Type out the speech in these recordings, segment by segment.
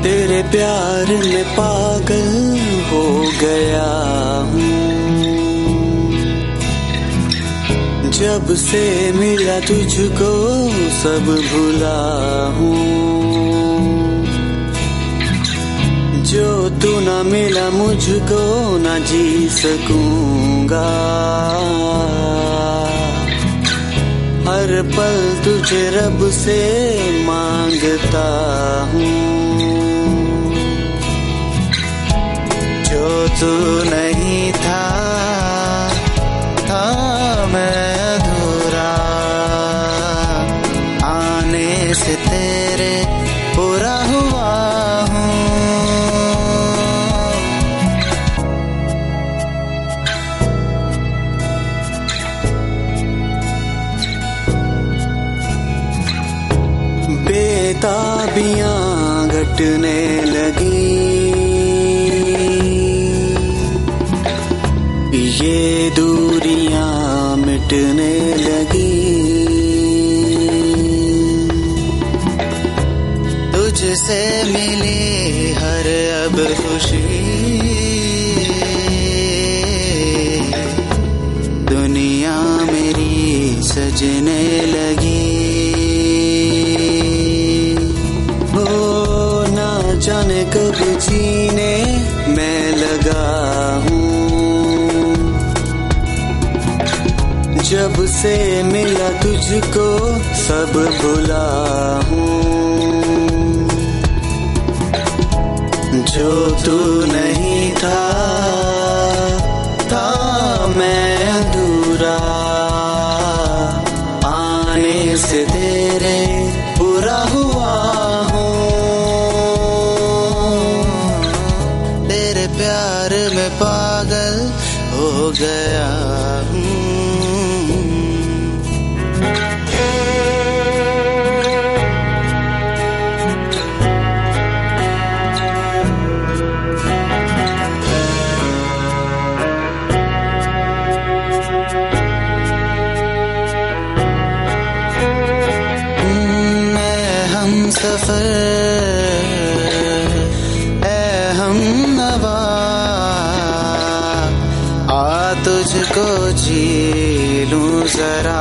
तेरे प्यार में पागल हो गया हूँ। जब से मिला तुझको सब भुला हूँ। जो तू ना मिला मुझको ना जी सकूंगा। हर पल तुझे रब से मांगता हूँ। जो तू नहीं था मैं अधूरा। आने से तेरे पूरा हुआ हूँ। बेताबियां घटने लगी। ये दूरियां मिटने लगी। तुझसे मिली हर अब खुशी। दुनिया मेरी सजने लगी। हो ना जाने कब जीने मैं लगा हूँ। जब से मिला तुझको सब भुला हूँ। जो तू नहीं था मैं अधूरा। आने से तेरे पूरा हुआ हूँ। तेरे प्यार में पागल हो गया हूँ। सफर है हम नवा। आ तुझको जी लूं जरा।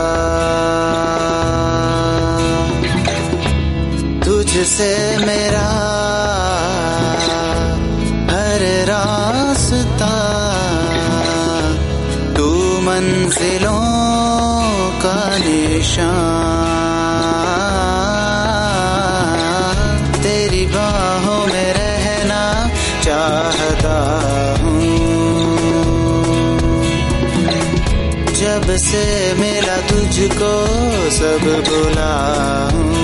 तुझसे मेरा हर रास्ता। तू मंजिलों का निशान। तेरी बाहों में रहना चाहता हूँ। जब से मिला तुझको सब भुला हूँ।